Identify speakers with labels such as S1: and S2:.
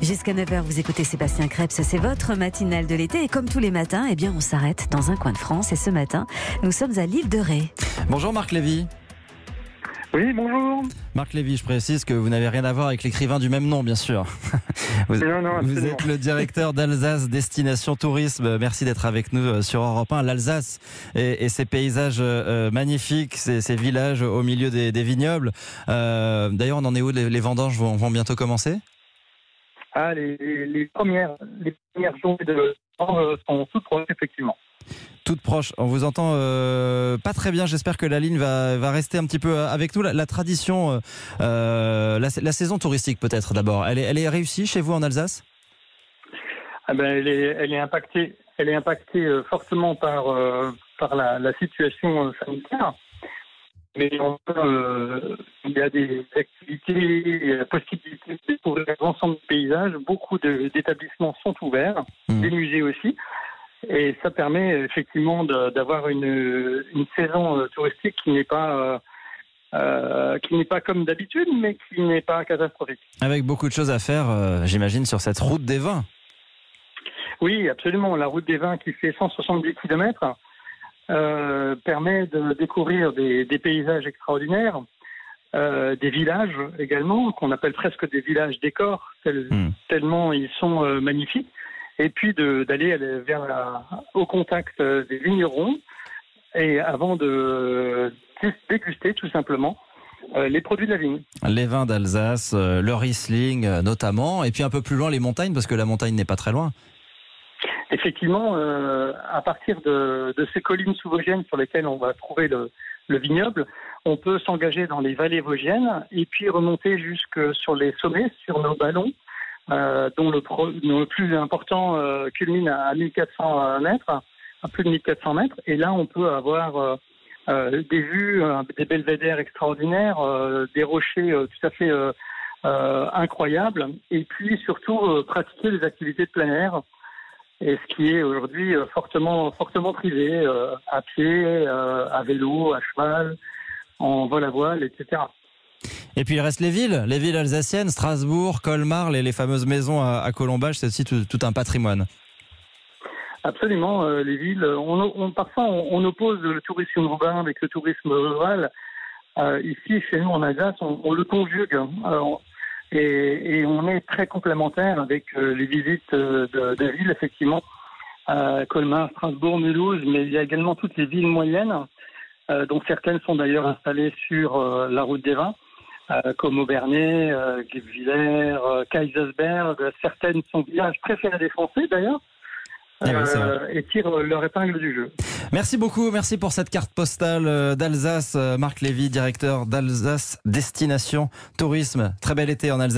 S1: Jusqu'à 9h, vous écoutez Sébastien Krebs, c'est votre matinale de l'été. Et comme tous les matins, eh bien, on s'arrête dans un coin de France. Et ce matin, nous sommes à l'île de Ré.
S2: Bonjour Marc Lévy.
S3: Oui, bonjour.
S2: Marc Lévy, je précise que vous n'avez rien à voir avec l'écrivain du même nom, bien sûr.
S3: Non,
S2: vous êtes le directeur d'Alsace Destination Tourisme. Merci d'être avec nous sur Europe 1. L'Alsace et ses paysages magnifiques, ces villages au milieu des vignobles. D'ailleurs, on en est où? Les vendanges vont bientôt commencer?
S3: Les premières journées de sont toutes proches, effectivement.
S2: Toutes proches. On vous entend pas très bien. J'espère que la ligne va rester un petit peu avec nous. La tradition, la saison touristique peut-être d'abord. Elle est réussie chez vous en Alsace?
S3: Elle est impactée fortement par la situation sanitaire. Mais il y a des activités et la possibilité de découvrir l'ensemble du paysage. Beaucoup d'établissements sont ouverts, des musées aussi. Et ça permet effectivement d'avoir une saison touristique qui n'est pas comme d'habitude, mais qui n'est pas catastrophique.
S2: Avec beaucoup de choses à faire, j'imagine, sur cette route des vins.
S3: Oui, absolument. La route des vins qui fait 170 km permet de découvrir des paysages extraordinaires, des villages également, qu'on appelle presque des villages décors, tellement ils sont magnifiques. Et puis d'aller au contact des vignerons et avant de déguster tout simplement les produits de la vigne.
S2: Les vins d'Alsace, le Riesling notamment, et puis un peu plus loin les montagnes, parce que la montagne n'est pas très loin.
S3: Effectivement, à partir de ces collines sous-vosgiennes sur lesquelles on va trouver le vignoble, on peut s'engager dans les vallées vosgiennes et puis remonter jusque sur les sommets, sur nos ballons, dont le plus important culmine à 1400 mètres, à plus de 1400 mètres. Et là, on peut avoir des vues, des belvédères extraordinaires, des rochers tout à fait incroyables, et puis surtout pratiquer des activités de plein air, et ce qui est aujourd'hui fortement prisé, à pied, à vélo, à cheval, en vol à voile, etc.
S2: Et puis il reste les villes alsaciennes, Strasbourg, Colmar, les fameuses maisons à Colombage, c'est aussi tout un patrimoine.
S3: Absolument, les villes. Parfois, on oppose le tourisme urbain avec le tourisme rural. Ici, chez nous en Alsace, on le conjugue. Et on est très complémentaires avec les visites de villes, effectivement. Colmar, Strasbourg, Mulhouse, mais il y a également toutes les villes moyennes, dont certaines sont d'ailleurs installées sur la route des vins. Comme Aubernais, Guebwiller, Kaisersberg. Certaines sont villages préférés des Français d'ailleurs, et tirent leur épingle du jeu.
S2: Merci beaucoup, merci pour cette carte postale d'Alsace. Marc Lévy, directeur d'Alsace Destination Tourisme. Très bel été en Alsace.